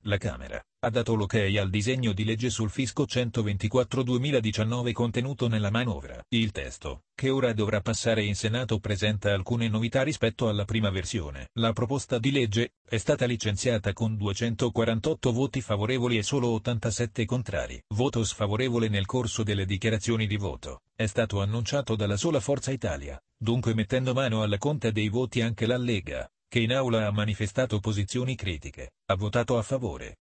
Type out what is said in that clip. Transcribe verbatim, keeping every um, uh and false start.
La Camera ha dato l'ok al disegno di legge sul fisco centoventiquattro duemiladiciannove contenuto nella manovra. Il testo, che ora dovrà passare in Senato, presenta alcune novità rispetto alla prima versione. La proposta di legge è stata licenziata con duecentoquarantotto voti favorevoli e solo ottantasette contrari. Voto sfavorevole nel corso delle dichiarazioni di voto è stato annunciato dalla sola Forza Italia, dunque mettendo mano alla conta dei voti anche la Lega, che in aula ha manifestato posizioni critiche, ha votato a favore.